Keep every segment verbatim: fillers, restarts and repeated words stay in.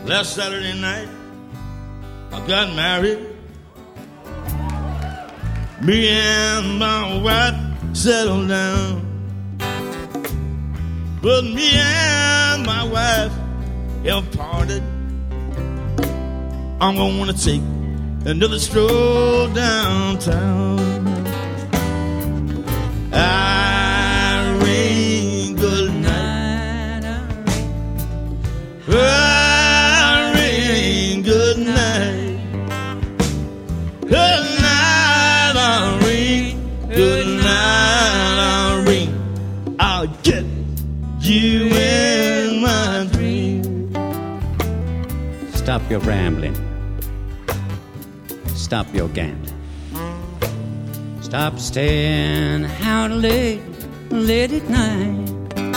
Last Saturday night, I got married. Me and my wife settled down. But me and my wife have parted. I'm gonna wanna take another stroll downtown. Irene, good night. Irene, good night. Good night, Irene. Good night, Irene. I'll get you in my dream. Stop your rambling. Stop your gambling. Stop staying out late, late at night.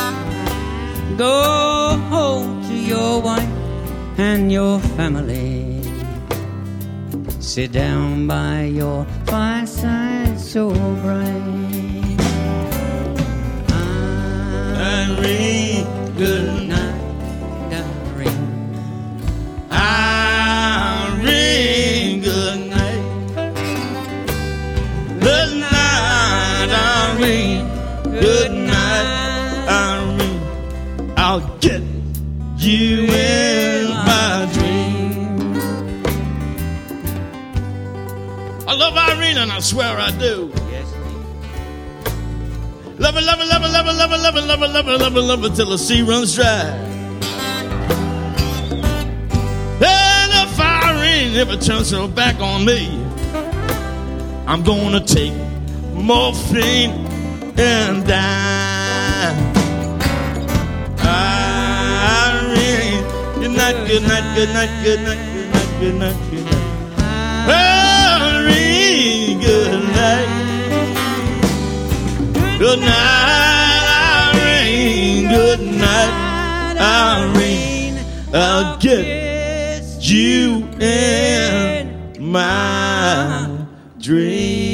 Go home to your wife and your family. Sit down by your fireside so bright. Irene, good night. Irene. Irene, good night. Good night, Irene. Good night, Irene. I'll get you in my dream. I love Irene and I swear I do. Love her, love her, love her, love her, love her, love her, love her, love her, love her, love her till the sea runs dry. And if Irene ever turns her back on me, I'm gonna take morphine and die. Irene, good night, good night, good night, good night, good night, good night, good night. Irene, good night. Good night, Irene. Good night, Irene. I'll get you in my dream.